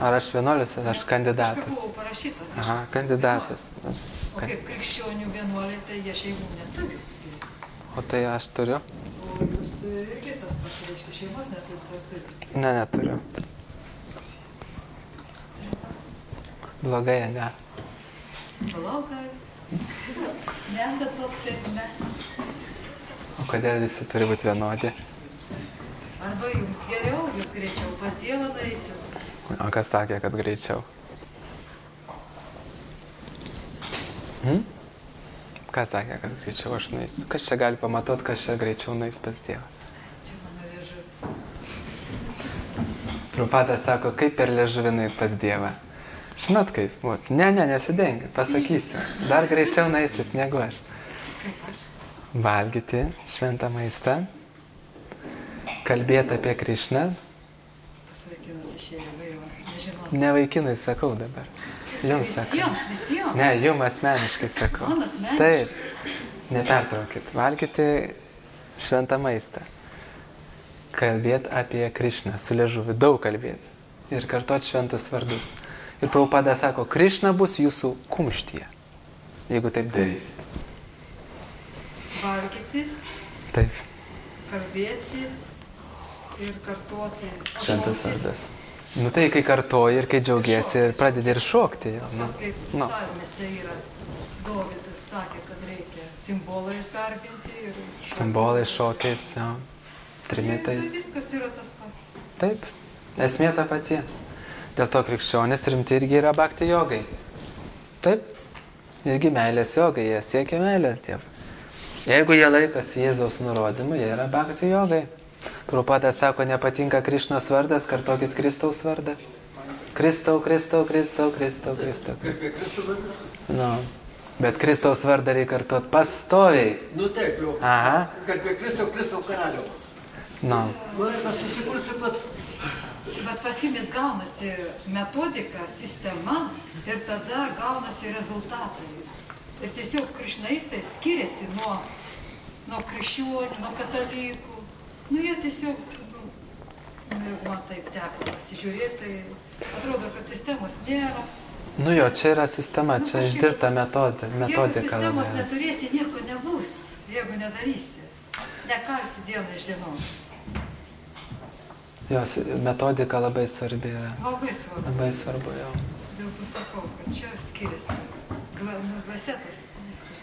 Ar aš vienuolis, ar aš kandidatas? Kažkaip buvo parašyta. Aha, kandidatas. O kaip krikščionių vienuoliai, tai jie šeimų neturi. O tai aš turiu? O jūs irgi tas pasireiškia šeimos neturite? Ne, neturiu. Blogai, ne? Blogai. Nesat toks kaip mes. O kodėl visi turi būti vienodi? Arba jums geriau, jūs greičiau pas Dievą nueisit. O kas sakė, kad greičiau? Kas sakė, kad greičiau aš nueisiu? Kas čia gali pamatot, kas čia greičiau nueis pas Dievą? Čia mano liežuvį. Prabhupada sako, kaip per liežuvį nueit pas Dievą. Žinot kaip? Vat. Ne, nesidenkit, pasakysiu. Dar greičiau nueisit negu aš. Kaip aš? Valgyti šventą maistą, kalbėti apie Krišną. Tas vaikinas išėjo vaiva, nežinau. Ne vaikinui sakau dabar. Jums sakau. Visiems. Ne, jums asmeniškai sakau. Man asmeniškai? Taip, nepertraukit. Valgyti šventą maistą. Kalbėti apie Krišną su liežuviu, daug kalbėti. Ir kartuoti šventus vardus. Ir Prabhupada sako, Krišna bus jūsų kumštyje, jeigu taip darysi. Valgyti, Taip, kalbėti ir kartuoti. šventas vardas. Nu tai, kai kartoji ir kai džiaugiesi ir pradedi ir šokti. Tas Nu, pats kaip nu. psalmėse yra. Dovydas sakė, kad reikia cimbolais garbinti ir šokiais. Simbolai, šokiais, jo, trimitais. Ir viskas yra tas pats. Taip, esmė ta pati. Dėl to krikščionys rimti irgi yra bhakti jogai. Taip, irgi meilės jogai, jie siekia meilės Dievui. Jeigu jie laikosi Jėzaus nurodymų, jie yra bhakti jogai. Prabhupada sako, nepatinka Krišnos vardas, kartokit Kristaus vardą. Kristau, Kristau, Kristau, Kristau, Kristau. Nu, bet Kristaus vardą reikia kartuoti pastoviai. Nu taip jau. Aha. Garbė Kristau karaliau. Nu, Norėtų susikursi pats. Bet pas jumis gaunasi metodika, sistema ir tada gaunasi rezultatai. Ir tiesiog krišnaistai skiriasi nuo krikščionių, nuo katalikų. Nu jie tiesiog, man taip teko pasižiūrėti, tai atrodo, kad sistemos nėra. nu jo, čia yra sistema, čia kažkaip- išdirbta metodika. Jeigu sistemos labai. neturėsi, nieko nebus, jeigu nedarysi. Nekalsi dieną iš dienos. Jos metodika labai svarbi yra. Labai svarbu. Labai svarbu, jo. Dėl to sakau, kad čia skiriasi. Dvasetas viskas.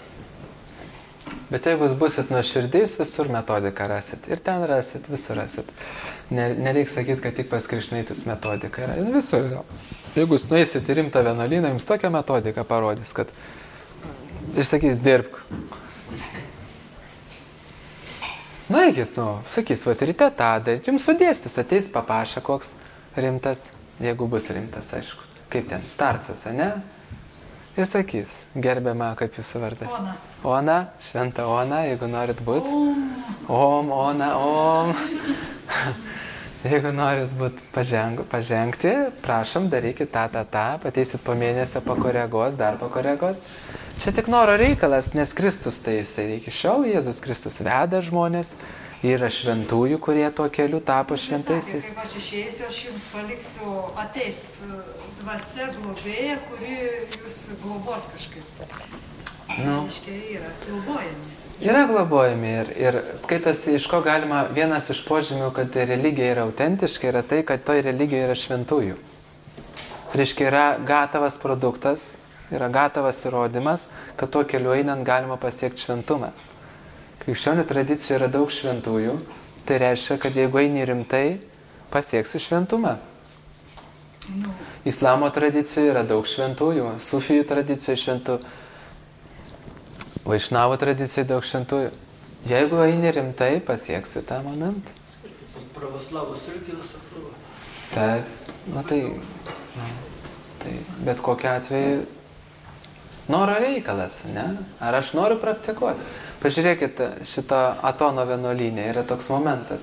Bet jeigu jūs busit nuoširdys, visur metodiką rasit. Ir ten rasit, visur rasit. Nereikia sakyti, kad tik pas krišnaitus metodika yra. Visur yra. Jeigu jūs nueisit į rimtą vienuolyną, jums tokią metodiką parodys, kad išsakys, dirbk. Naikit, sakys, va, ryte tą daryti, jums sudėstys, ateis papaša koks rimtas, jeigu bus rimtas, aišku. Kaip ten, starcas, ne? Ir sakys, gerbiama, kaip jūsų vardas? Ona. Ona, šventa Ona, jeigu norit būti. Om. Ona, om. Jeigu norit būti pažengti, prašom, darykit tą, pateisit po mėnesio pakoregos, dar pakoregos. Čia tik noro reikalas, nes Kristus tai jisai iki šiol, Jėzus Kristus veda žmonės, yra šventųjų, kurie tuo keliu tapo šventaisiais. Kaip aš išeisiu, aš jums paliksiu, ateis dvasia globėja, kuri jūs globos kažkaip. Nu. Aiškiai yra globojami. Yra globojami ir skaitosi, iš ko galima, vienas iš požymių, kad religija yra autentiška, yra tai, kad toj religijoje yra šventųjų. Reiškia, yra gatavas produktas, yra gatavas įrodymas, kad tuo keliu einant galima pasiekti šventumą. Krikščionių tradicijoje yra daug šventųjų, tai reiškia, kad jeigu eini rimtai, pasieksi šventumą. Nu, Islamo tradicijoje yra daug šventųjų, sufijų tradicijoje šventų, vaišnavo tradicijoje daug šventųjų. Jeigu eini rimtai, pasieksi tą momentą. Pravoslavus irgi sakau. Tai, tai bet kokiu atveju noro reikalas, ne? Ar aš noriu praktikuoti? Pažiūrėkit, šito Atono vienuolyne yra toks momentas.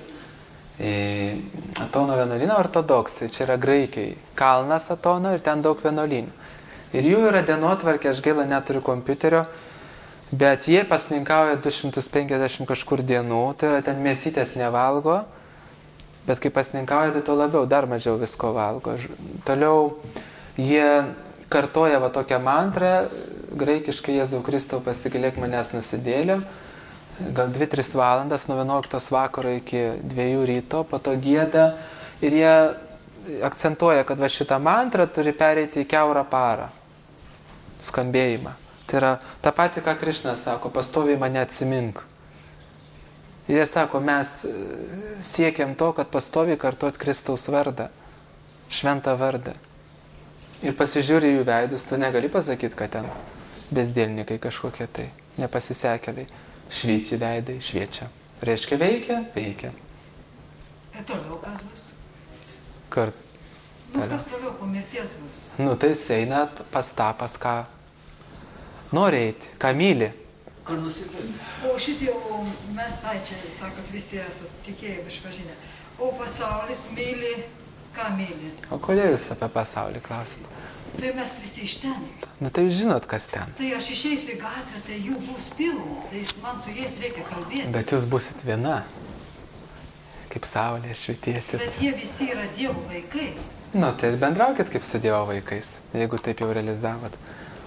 Atono vienuolyne ortodoksai, čia yra graikiai. Kalnas Atono ir ten daug vienuolynų. Ir jų yra dienotvarkė, aš gaila neturiu kompiuterio, bet jie pasninkauja 250 kažkur dienų, tai yra ten mėsytės nevalgo, Bet kai pasninkauja, tai to labiau, dar mažiau visko valgo. Toliau jie kartoja va tokią mantrą, graikiškai Jėzau Kristau pasigailėk manęs nusidėlio, gal 2-3 valandas nuo 11 vakaro iki 2 ryto, po to gieda ir jie akcentuoja, kad va šitą mantrą turi pereiti į kiaurą parą, skambėjimą. Tai yra ta pati, ką Krišnas sako, pastoviai mane atsimink. Jie sako, mes siekiam to, kad pastoviai kartuot Kristaus vardą, šventą vardą. Ir pasižiūri jų veidus, tu negali pasakyti, kad ten bezdėlnikai kažkokie tai, nepasisekėliai. Švyti veidai, šviečia. Reiškia veikia, veikia. Ir toliau kas bus? Kart. Kas toliau po mirties bus? Tai jis eina pas tą, pas ką nori eiti, ką myli. Kur nusipelnė? O šitie, mes čia, sakot, visi esate tikėjimai išpažinę. O pasaulis myli, ką myli? O kodėl jūs apie pasaulį klausit? Tai mes visi iš ten. Tai jūs žinot, kas ten. Tai aš išeisiu į gatvę, tai jų bus pilna. Tai man su jais reikia kalbėti. Bet jūs busit viena. Kaip saulė švitiesit. Bet jie visi yra Dievo vaikai. Tai bendraukit kaip su Dievo vaikais, jeigu taip jau realizavot.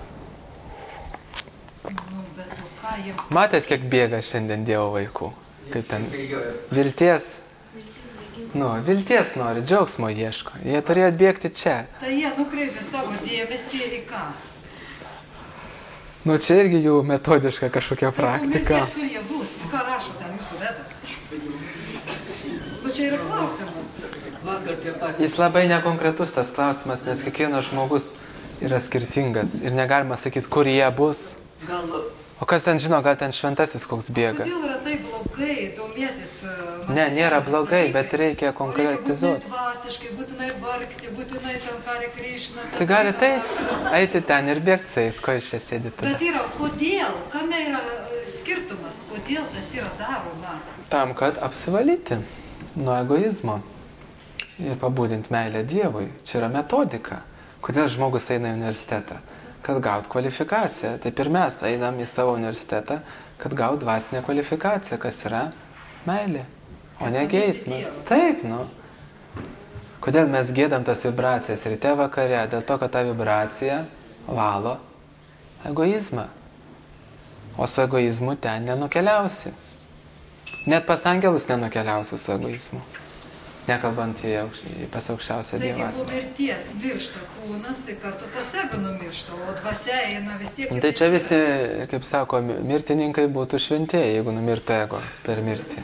Bet ką jiems... Matėt, kiek bėga šiandien Dievo vaikų? Kaip ten vilties... vilties nori, džiaugsmo ieško. Jie turėjo atbėgti čia. Tai jie nukreipė savo dėmesį į ką? Čia irgi jų metodiška kažkokia praktika. Tai kur jie bus? Ką rašo ten jūsų vedas? Čia yra klausimas. Jis labai nekonkretus tas klausimas, nes kiekvienas žmogus yra skirtingas. Ir negalima sakyti, kur jie bus. O kas ten žino, gal ten šventasis koks bėga. Kodėl yra tai blogai domėtis? Nėra blogai, bet reikia konkretizuoti. Reikia būtinai dvasiškai, būtinai vargti, būtinai ten Hare Krishna. Tai gali tai eiti ten ir bėgti su jais, ko iš čia sėdi tada. Bet yra, kodėl? Kame yra skirtumas? Kodėl tas yra daroma? Tam, kad apsivalyti nuo egoizmo ir pabudinti meilę Dievui. Čia yra metodika. Kodėl žmogus eina į universitetą? Kad gaut kvalifikaciją. Taip ir mes einam į savo universitetą, kad gaut dvasinę kvalifikaciją, kas yra meilė, o ne geismas. Taip, Kodėl mes giedam tas vibracijas ryte vakare? Dėl to, kad ta vibracija valo egoizmą. O su egoizmu ten nenukeliausi. Net pas angelus nenukeliausi su egoizmu. Nekalbant pas aukščiausią Dievą. Taigi po mirties miršta kūnas, tai kartu tas ego numiršta, o dvasia eina vis tiek... Tai čia visi, kaip sako, mirtininkai būtų šventieji, jeigu numirtų ego per mirtį.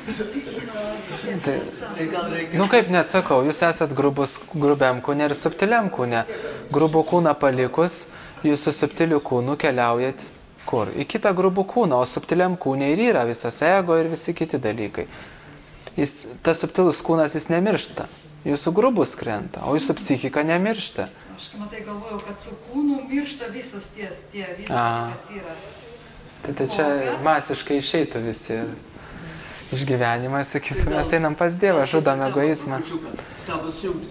Kaip net sakau, jūs esat grubiam kūne ir subtiliam kūne. Grubų kūną palikus, jūs su subtiliu kūnu keliaujat kur? Į kitą grubų kūną, o subtiliam kūne ir yra visas ego ir visi kiti dalykai. Tas subtilus kūnas, jis nemiršta. Jūsų grubus krenta, o jūsų psichika nemiršta. Aš matai galvojau, kad su kūnu miršta visos tie viskas, kas yra. Tai čia masiškai išeitų visi iš gyvenimą, sakytų, mes einam pas Dievą, žudam egoizmą.